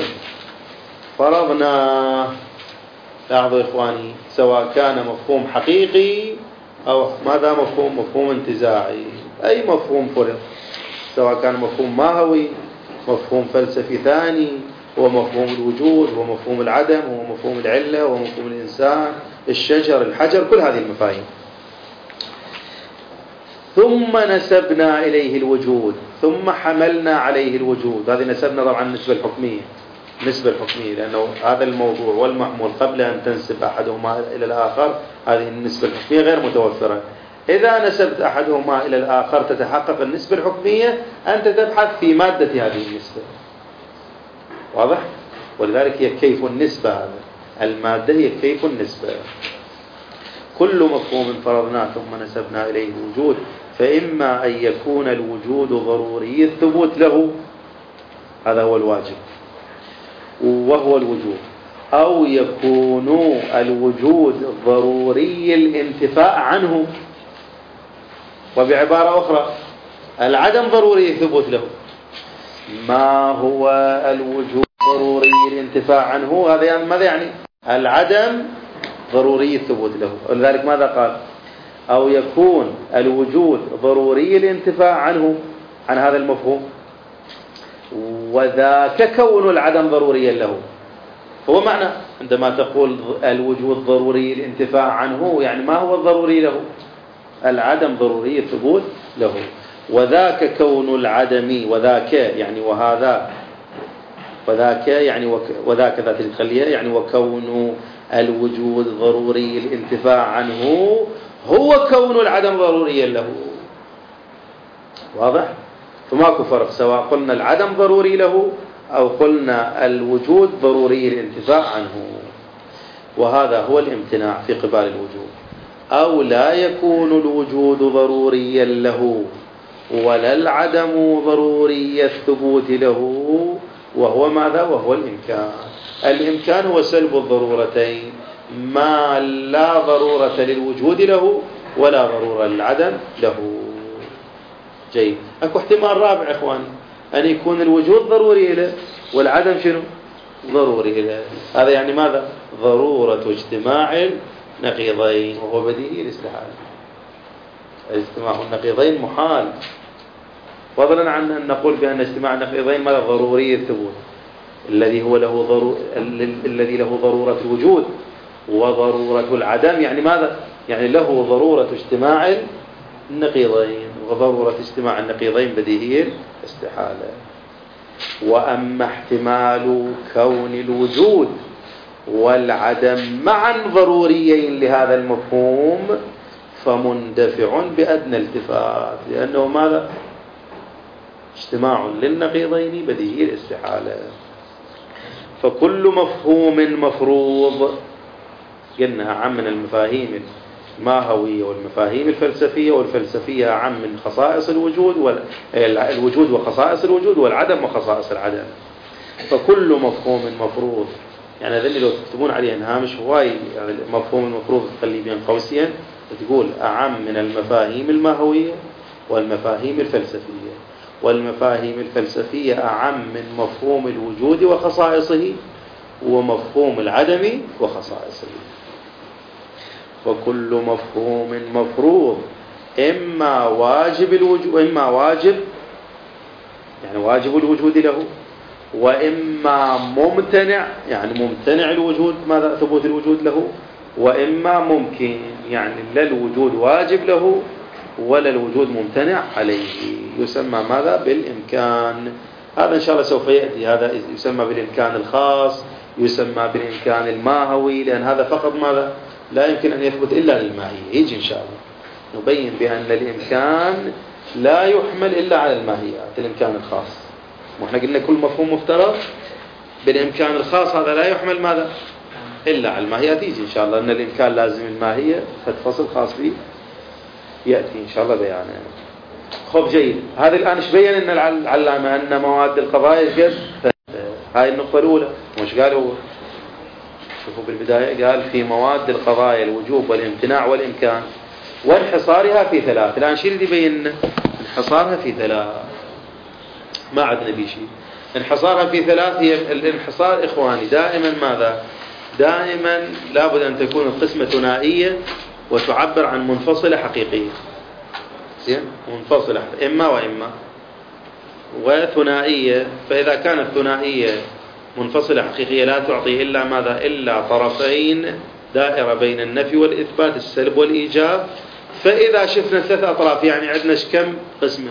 فرضنا، لاحظوا إخواني، سواء كان مفهوم حقيقي أو ماذا؟ مفهوم مفهوم انتزاعي. أي مفهوم فرض، سواء كان مفهوم ماهوي، مفهوم فلسفي ثاني، هو مفهوم الوجود، هو مفهوم العدم، هو مفهوم العلة، هو مفهوم الإنسان، الشجر، الحجر، كل هذه المفاهيم. ثم نسبنا إليه الوجود، ثم حملنا عليه الوجود. هذه نسبنا طبعا النسبة الحكمية، النسبة الحكمية، لأنه هذا الموضوع والمحمول قبل أن تنسب أحدهما إلى الآخر هذه النسبة الحكمية غير متوفرة. إذا نسبت أحدهما إلى الآخر تتحقق النسبة الحكمية، أنت تبحث في مادة هذه النسبة. واضح؟ ولذلك هي كيف النسبة، هذا المادة هي كيف النسبة. كل مفهوم فرضناه ثم نسبنا إليه الوجود، فإما أن يكون الوجود ضروري الثبوت له، هذا هو الواجب وهو الوجود، أو يكون الوجود ضروري الانتفاء عنه، وبعبارة أخرى العدم ضروري الثبوت له. ما هو الوجود ضروري الانتفاع عنه؟ هذا يعني ماذا يعني؟ العدم ضروري الثبوت له. ولذلك ماذا قال؟ أو يكون الوجود ضروري الانتفاع عنه، عن هذا المفهوم، وذاك كون العدم ضروريا له. هو معنى عندما تقول الوجود ضروري الانتفاع عنه، يعني ما هو الضروري له؟ العدم ضروري الثبوت له. وذاك كون العدم، وذاك يعني وهذا، وذاك يعني وك وذاك ذات الخلية يعني وكون الوجود ضروري الانتفاع عنه هو كون العدم ضروريا له. واضح؟ فماكو فرق سواء قلنا العدم ضروري له أو قلنا الوجود ضروري الانتفاع عنه. وهذا هو الامتناع في قبال الوجود. أو لا يكون الوجود ضروريا له ولا العدم ضروري الثبوت له، وهو ماذا؟ وهو الإمكان. الإمكان هو سلب الضرورتين، ما لا ضرورة للوجود له ولا ضرورة للعدم له. جيد. أكو احتمال رابع إخواني، أن يكون الوجود ضروري له والعدم شنو؟ ضروري له. هذا يعني ماذا؟ ضرورة اجتماع النقيضين، وهو بديهي الاستحالة. اجتماع النقيضين محال، فضلا عن أن نقول بأن اجتماع النقيضين ماذا؟ ضروري الثبوت، الذي هو له ضرو... الذي له ضرورة الوجود وضرورة العدم، يعني ماذا؟ يعني له ضرورة اجتماع النقيضين، وضرورة اجتماع النقيضين بديهي الاستحالة. وأما احتمال كون الوجود والعدم معا ضروريين لهذا المفهوم فمندفع بأدنى التفات، لأنه ماذا؟ اجتماع للنقيضين بديهي الاستحالة. فكل مفهوم مفروض، قلنا أعم من المفاهيم الماهوية والمفاهيم الفلسفية، والفلسفية أعم من خصائص الوجود والوجود وخصائص الوجود والعدم وخصائص العدم. فكل مفهوم مفروض، يعني هذا اللي لو تكتبون عليه هامش هواي، يعني مفهوم المفروض تخليه بين قوسين تقول أعم من المفاهيم الماهوية والمفاهيم الفلسفية. والمفاهيم الفلسفية أعم من مفهوم الوجود وخصائصه ومفهوم العدم وخصائصه. وكل مفهوم مفروض إما واجب الوجود، إما واجب يعني واجب الوجود له، وإما ممتنع يعني ممتنع الوجود، ماذا؟ ثبوت الوجود له، وإما ممكن يعني لا الوجود واجب له ولا الوجود ممتنع عليه، يسمى ماذا؟ بالإمكان. هذا إن شاء الله سوف يأتي، هذا يسمى بالإمكان الخاص، يسمى بالإمكان الماهوي، لأن هذا فقط ماذا؟ لا يمكن أن يثبت إلا للماهية. يجي إن شاء الله نبين بأن الإمكان لا يحمل إلا على الماهيات، الإمكان الخاص. وإحنا قلنا كل مفهوم مفترض بالإمكان الخاص هذا لا يحمل ماذا؟ إلا على الماهيات. يجي إن شاء الله أن الإمكان لازم الماهية، فتفصل خاص به يأتي إن شاء الله بيانه. خب جيد. هذا الآن إيش بين أن العلامة أن مواد القضايا قد هاي النقطة الأولى. مش قال هو؟ شوفوا بالبداية قال في مواد القضايا الوجوب والامتناع والإمكان وانحصارها في ثلاث. الآن شيء اللي يبين انحصارها في ثلاث، ما عندنا بيه شيء. انحصارها في ثلاث، هي الانحصار إخواني دائما ماذا؟ دائما لابد أن تكون القسمة ثنائية وتعبر عن منفصلة حقيقية. زين؟ منفصلة إما وإما، وثنائية. فإذا كانت ثنائية منفصلة حقيقية لا تعطي إلا ماذا؟ إلا طرفين، دائرة بين النفي والإثبات، السلب والإيجاب. فإذا شفنا ثلاث أطراف يعني عندنا كم قسمة؟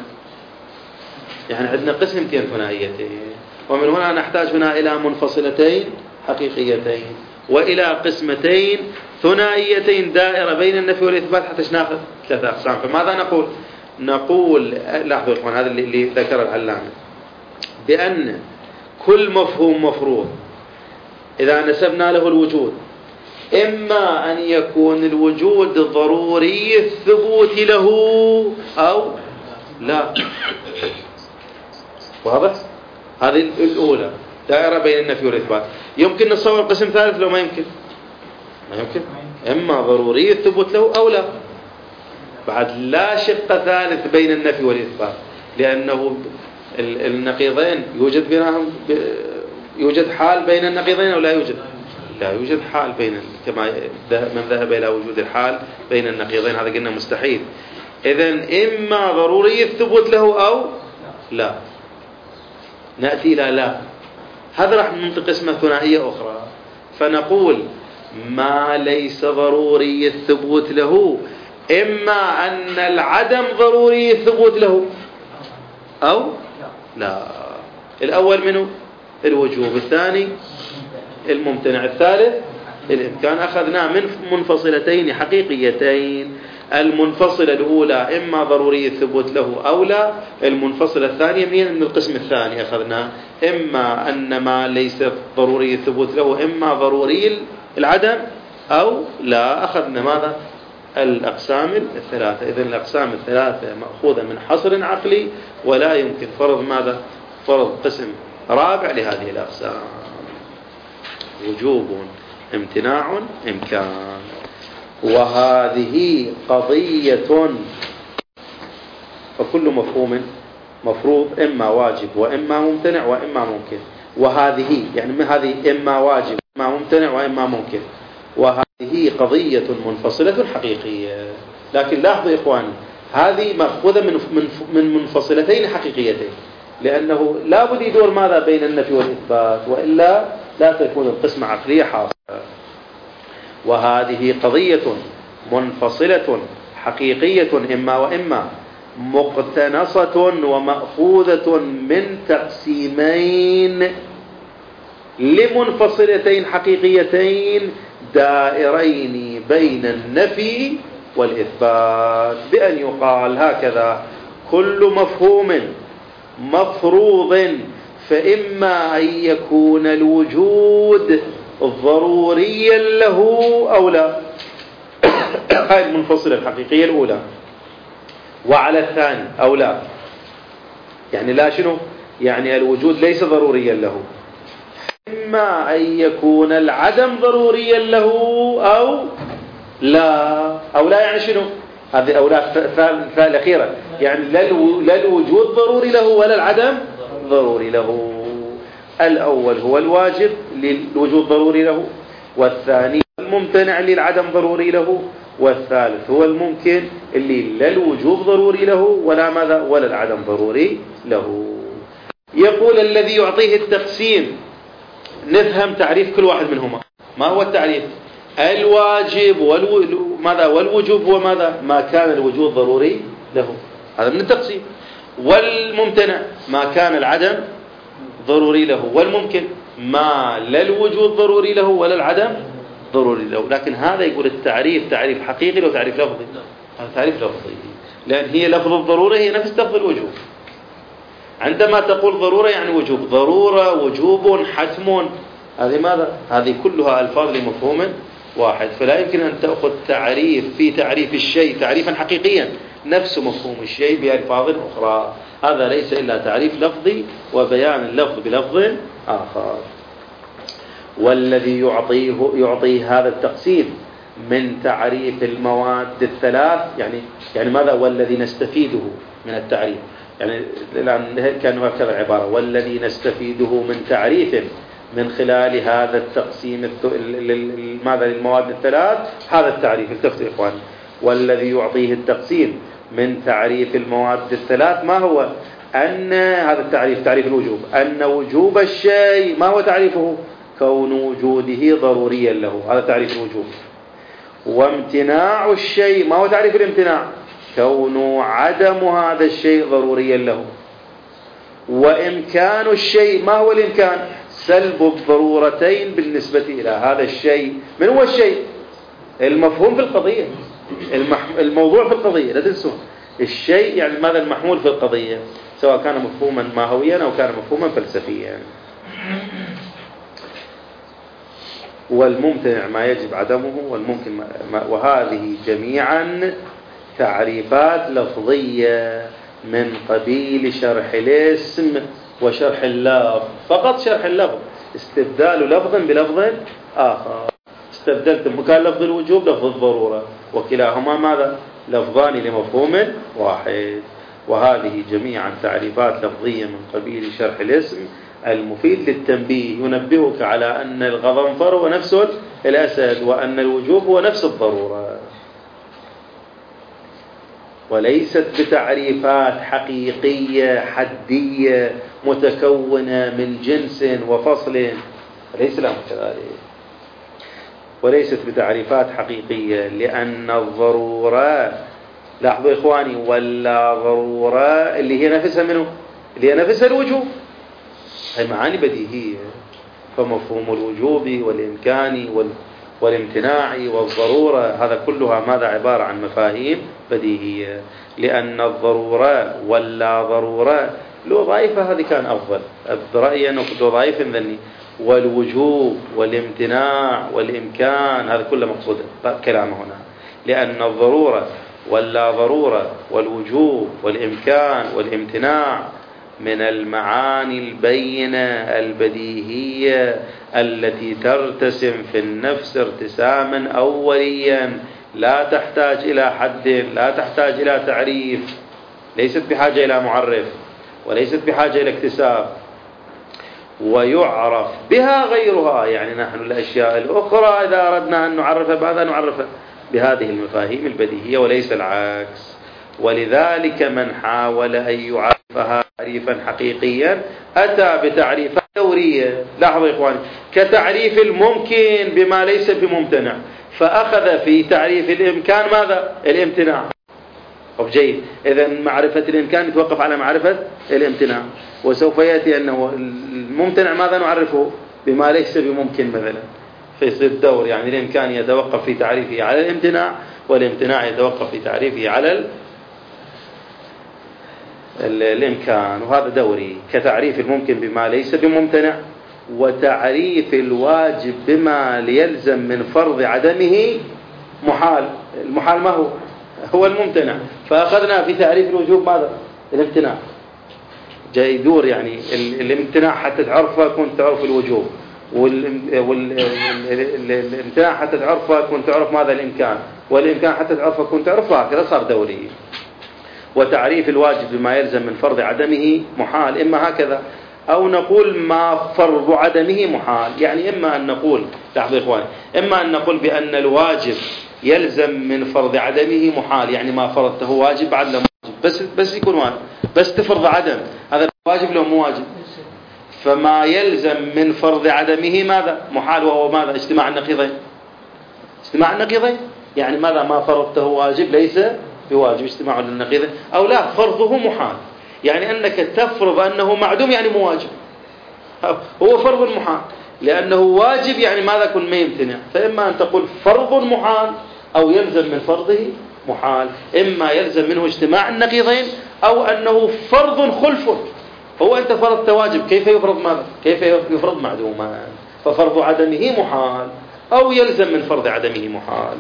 يعني عندنا قسمتين ثنائيتين، ومن هنا نحتاج هنا إلى منفصلتين حقيقيتين وإلى قسمتين ثنائيتين دائرة بين النفي والإثبات حتى ناخذ ثلاثة أقسام. فماذا نقول؟ نقول لاحظوا إخوان، هذا اللي, اللي ذكر العلامة، بأن كل مفهوم مفروض إذا نسبنا له الوجود إما أن يكون الوجود ضروري الثبوت له أو لا. واضح؟ هذه الأولى دائرة بين النفي والإثبات. يمكن نتصور قسم ثالث لو ما يمكن؟ ما يمكن. إما ضروري الثبوت له أو لا. بعد لا شق ثالث بين النفي والإثبات، لأنه النقيضين يوجد بينهم يوجد حال بين النقيضين أو لا يوجد؟ لا يوجد حال بين، كما من ذهب إلى وجود الحال بين النقيضين هذا قلنا مستحيل. إذن إما ضروري الثبوت له أو لا. نأتي إلى لا، هذا راح ننطق اسمه ثنائية أخرى، فنقول ما ليس ضروري الثبوت له إما أن العدم ضروري الثبوت له أو لا. الأول منه الوجوب، الثاني الممتنع، الثالث الإمكان. أخذناه من منفصلتين حقيقيتين. المنفصلة الأولى إما ضروري الثبوت له أو لا، المنفصلة الثانية من القسم الثاني أخذناه إما أن ما ليس ضروري الثبوت له إما ضروري العدم أو لا. أخذنا ماذا؟ الأقسام الثلاثة. إذن الأقسام الثلاثة مأخوذة من حصر عقلي، ولا يمكن فرض ماذا؟ فرض قسم رابع لهذه الأقسام: وجوب، امتناع، إمكان. وهذه قضية، فكل مفهوم مفروض إما واجب وإما ممتنع وإما ممكن. وهذه يعني من هذه إما واجب وإما ممتنع وإما ممكن. وهذه قضية منفصلة حقيقية. لكن لاحظوا يا إخواني، هذه مأخوذة من من منفصلتين حقيقيتين، لأنه لا بد يدور ماذا بين النفي والإثبات، وإلا لا تكون القسمة عقلية حاصلة. وهذه قضية منفصلة حقيقية إما وإما، مقتنصة ومأخوذة من تقسيمين لمنفصلتين حقيقيتين دائرين بين النفي والإثبات، بأن يقال هكذا: كل مفهوم مفروض فإما أن يكون الوجود ضروريا له أو لا. هذه المنفصلة الحقيقية الأولى. وعلى الثاني أو لا، يعني لا شنو؟ يعني الوجود ليس ضروريا له. إما أن يكون العدم ضروريا له أو لا. أو لا يعني شنو؟ هذه أو لا الأخيرة، يعني لا الوجود ضروري له ولا العدم ضروري له. الأول هو الواجب للوجود ضروري له، والثاني الممتنع للعدم ضروري له، والثالث هو الممكن اللي لا الوجود ضروري له ولا ماذا ولا العدم ضروري له. يقول الذي يعطيه التقسيم، نفهم تعريف كل واحد منهما. ما هو التعريف؟ الواجب والو... ماذا والوجوب هو ماذا؟ ما كان الوجود ضروري له، هذا من التقسيم. والممتنع ما كان العدم ضروري له، والممكن ما لا الوجود ضروري له ولا العدم ضروري له. لكن هذا يقول التعريف تعريف حقيقي لو تعريف لفظي؟ هذا تعريف لفظي، لأن هي لفظ الضرورة هي نفس لفظ الوجوب. عندما تقول ضرورة يعني وجوب، ضرورة، وجوب، حتم، هذه ماذا؟ هذه كلها ألفاظ لمفهوم واحد. فلا يمكن أن تأخذ تعريف في تعريف الشيء تعريفا حقيقيا نفس مفهوم الشيء بألفاظ أخرى. هذا ليس إلا تعريف لفظي وبيان اللفظ بلفظ آخر. والذي يعطيه يعطيه هذا التقسيم من تعريف المواد الثلاث، يعني يعني ماذا؟ والذي نستفيده من التعريف، يعني الآن كان هكذا العبارة: والذي نستفيده من تعريف من خلال هذا التقسيم ماذا للمواد الثلاث، هذا التعريف. التفتوا يا إخوان، والذي يعطيه التقسيم من تعريف المواد الثلاث ما هو؟ أن هذا التعريف تعريف الوجوب، أن وجوب الشيء ما هو تعريفه؟ كون وجوده ضروريا له، هذا تعريف الوجوب. وامتناع الشيء ما هو تعريف الامتناع؟ كون عدم هذا الشيء ضروريا له. وإمكان الشيء ما هو الإمكان؟ سلب الضرورتين بالنسبة إلى هذا الشيء. من هو الشيء؟ المفهوم في القضية، الموضوع في القضية، لا تنسون. الشيء يعني ماذا؟ المحمول في القضية، سواء كان مفهوما ماهويا أو كان مفهوما فلسفيا. والممتنع ما يجب عدمه، والممكن ما، وهذه جميعا تعريفات لفظية من قبيل شرح الاسم وشرح اللفظ. فقط شرح اللفظ، استبدال لفظ بلفظ آخر. استبدلت مكان لفظ الوجوب لفظ الضرورة، وكلاهما ماذا؟ لفظان لمفهوم واحد. وهذه جميعا تعريفات لفظية من قبيل شرح الاسم المفيد للتنبيه، ينبهك على أن الغضنفر هو نفس الأسد، وأن الوجوب هو نفس الضرورة، وليست بتعريفات حقيقية حدية متكونة من جنس وفصل، ليس الأمر كذلك. وليست بتعريفات حقيقية لأن الضرورة، لاحظوا إخواني، ولا ضرورة اللي هي نفسها منه، اللي هي نفسها الوجوب، هي معاني بديهية. فمفهوم الوجوب والإمكان والامتناع والضرورة هذا كلها ماذا؟ عبارة عن مفاهيم بديهية. لأن الضرورة ولا ضرورة لو ضعيفة هذه كان أفضل برأيي أنه لو ضعيف ذني، والوجوب والامتناع والإمكان هذا كله مقصود كلامه هنا. لأن الضرورة ولا ضرورة والوجوب والإمكان والامتناع من المعاني البينة البديهية التي ترتسم في النفس ارتساما أوليا، لا تحتاج إلى حد، لا تحتاج إلى تعريف، ليست بحاجة إلى معرف، وليست بحاجة إلى اكتساب، ويعرف بها غيرها. يعني نحن الأشياء الأخرى إذا أردنا أن نعرفها بهذا نعرفها بهذه المفاهيم البديهية وليس العكس. ولذلك من حاول أن يعرفها تعريفا حقيقيا أتى بتعريفات دورية. لاحظوا يا إخواني، كتعريف الممكن بما ليس بممتنع، فأخذ في تعريف الإمكان ماذا؟ الامتناع. طب جيد، إذا معرفة الإمكان يتوقف على معرفة الامتناع، وسوف يأتي أنه الممتنع ماذا نعرفه؟ بما ليس بممكن مثلا، فيصير الدور، يعني الإمكان يتوقف في تعريفه على الامتناع، والامتناع يتوقف في تعريفه على ال... ال... الإمكان، وهذا دوري. كتعريف الممكن بما ليس بممتنع، وتعريف الواجب بما يلزم من فرض عدمه محال. المحال ما هو؟ هو الممتنع. فأخذنا في تعريف الوجوب ماذا؟ الامتناع. جاي يدور، يعني الامتناع حتى تعرفه كنت تعرف الوجوب، والامتناع حتى تعرفه كنت تعرف ماذا؟ الإمكان، والإمكان حتى تعرفه كنت تعرفه، هكذا صار دوري. وتعريف الواجب بما يلزم من فرض عدمه محال، إما هكذا أو نقول ما فرض عدمه محال. يعني إما أن نقول، لاحظوا يا إخواني، إما أن نقول بأن الواجب يلزم من فرض عدمه محال، يعني ما فرضته واجب بعد لا واجب، بس بس يكون واجب، بس تفرض عدم، هذا واجب لو مو واجب. فما يلزم من فرض عدمه ماذا؟ محال، وهو ماذا؟ اجتماع النقيضين. اجتماع النقيضين يعني ماذا؟ ما فرضته واجب ليس بواجب، اجتماع النقيضين. أو لا، فرضه محال، يعني أنك تفرض أنه معدوم يعني مو واجب، هو فرض محال، لأنه واجب يعني ماذا؟ كن ما يمتنع. فإما أن تقول فرض محال أو يلزم من فرضه محال، إما يلزم منه اجتماع النقيضين أو أنه فرض خلف. هو أنت فرضت واجب، كيف يفرض ماذا؟ كيف يفرض معدوما؟ ففرض عدمه محال أو يلزم من فرض عدمه محال.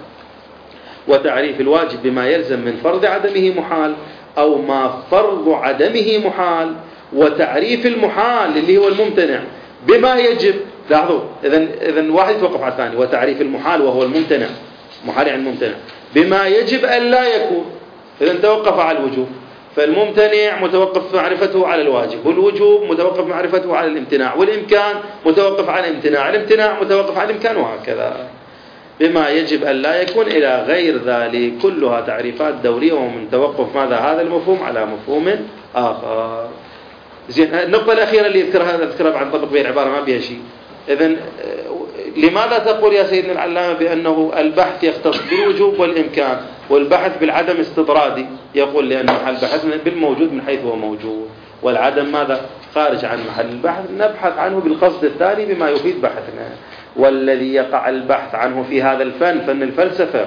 وتعريف الواجب بما يلزم من فرض عدمه محال أو ما فرض عدمه محال. وتعريف المحال اللي هو الممتنع بما يجب، لاحظوا، إذن إذن واحد يتوقف على الثاني. وتعريف المحال وهو الممتنع، محال يعني الممتنع، بما يجب أن لا يكون، إذن توقف على الوجوب، فالممتنع متوقف معرفته على الواجب، والوجوب متوقف معرفته على الامتناع، والإمكان متوقف على الامتناع، الامتناع متوقف على الإمكان، وهكذا. بما يجب أن لا يكون إلى غير ذلك، كلها تعريفات دورية ومن توقف ماذا؟ هذا المفهوم على مفهوم آخر. زين، النقطة الأخيرة اللي يذكرها أذكرها بعد طبق بين عبارة ما بها شيء. إذن لماذا تقول يا سيدنا العلامة بأنه البحث يختص بالوجوب والإمكان والبحث بالعدم استطرادي؟ يقول لأن محل بحث بالموجود من حيث هو موجود، والعدم ماذا؟ خارج عن محل البحث، نبحث عنه بالقصد الثاني بما يفيد بحثنا. والذي يقع البحث عنه في هذا الفن، فن الفلسفة،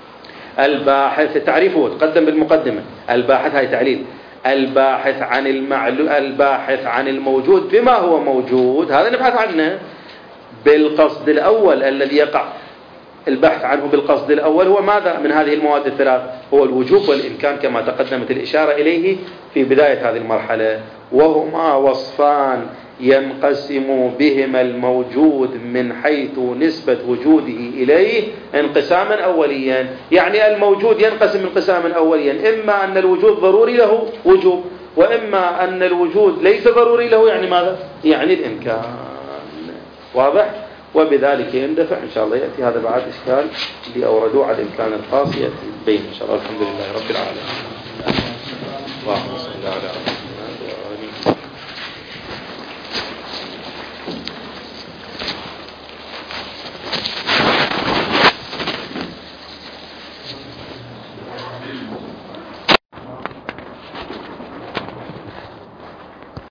الباحث تعريفه تقدم بالمقدمة، الباحث هاي تعليل، الباحث عن المعلوم، الباحث عن الموجود بما هو موجود، هذا نبحث عنه بالقصد الأول. الذي يقع البحث عنه بالقصد الأول هو ماذا؟ من هذه المواد الثلاث، هو الوجوب والإمكان كما تقدمت الإشارة إليه في بداية هذه المرحلة، وهما وصفان ينقسم بهما الموجود من حيث نسبة وجوده إليه انقساما أوليا. يعني الموجود ينقسم انقساما أوليا، إما أن الوجود ضروري له وجوب، وإما أن الوجود ليس ضروري له، يعني ماذا؟ يعني الإمكان. واضح؟ وبذلك يندفع إن شاء الله. يأتي هذا بعد إشكال اللي أوردوه على الإمكان الخاص يأتي بين إن شاء الله. الحمد لله رب العالمين. اللهم صل على